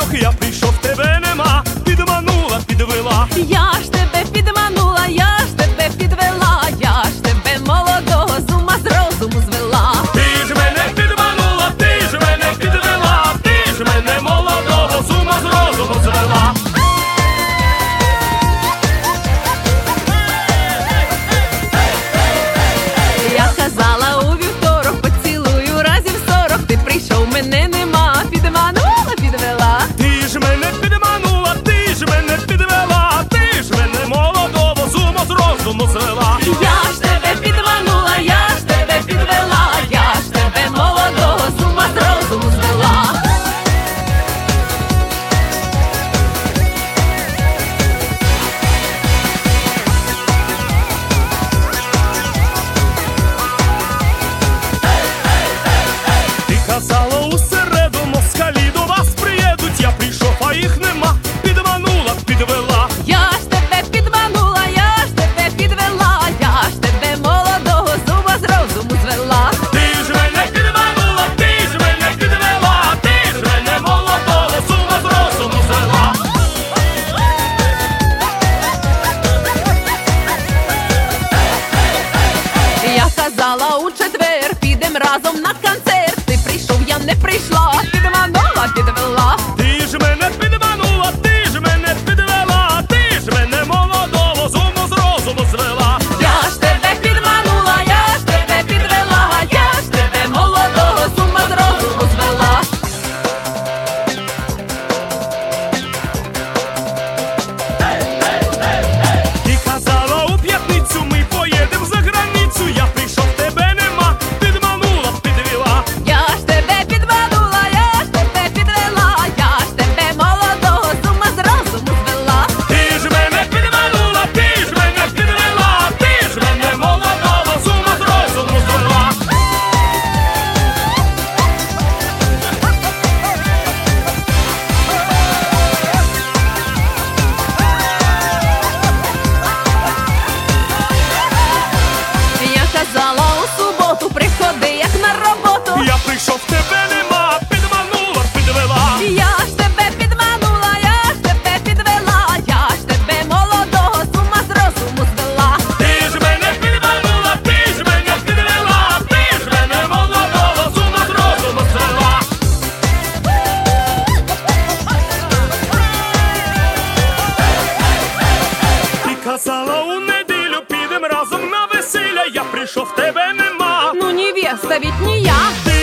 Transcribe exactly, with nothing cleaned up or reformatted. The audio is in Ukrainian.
я прийшов, тебе нема, підманула, підвела. Я ж тебе підманула, я ж тебе підвела, я ж тебе молодого з ума з розуму звела. Ти ж мене підманула, ти ж мене підвела, ти ж мене молодого з ума з розуму звела. Я казала у вівторок, поцілую разів сорок, ти прийшов, мене нема, підманула, підвела. Ти ж мене підманула, ти ж мене підвела, ти ж мене молодого з ума з розуму звела. Я ж тебе підманула, я ж тебе підвела, я ж тебе молодого з ума з розуму звела. Ти казала у середу, москалі до вас приїдуть, я прийшов, а їх нема, підманула, підвела. Я ж тебе підманула, я ж тебе підвела, я ж тебе молодого з ума з розуму звела. Ти ж мене підманула, ти ж мене підвела, ти ж мене молодого з ума з розуму звела. Я казала у четвер, підем разом на концерт, ти прийшов, я не прийшла, підманула, підвела. Ти ж мене підманула, ти ж мене підвела, ти ж мене молодого з ума з розуму звела. Я ж тебе підманула, я ж тебе підвела, я ж тебе молодого з ума з розуму звела. Ти казала у п'ятницю, ми поїдем за границю, я прийшов, тебе нема, підманула, підвела. Я ж тебе підманула, я ж тебе підвела, я ж тебе молодого з ума з розуму звела. Ти ж мене підманула, ти ж мене підвела, ти ж мене молодого з ума з розуму звела. Я казала у суботу, приходи як на роботу. Я прийшов, тебе нема, підманула, підвела. Я ж тебе підманула, я ж тебе підвела, я ж тебе молодого з ума з розуму звела. Ти ж мене підманула, ти ж мене підвела, ти ж мене молодого з ума з розуму звела. Ти казала у неділю, підем разом на весілля, я прийшов, тебе нема. Ну невеста ведь не я. Ти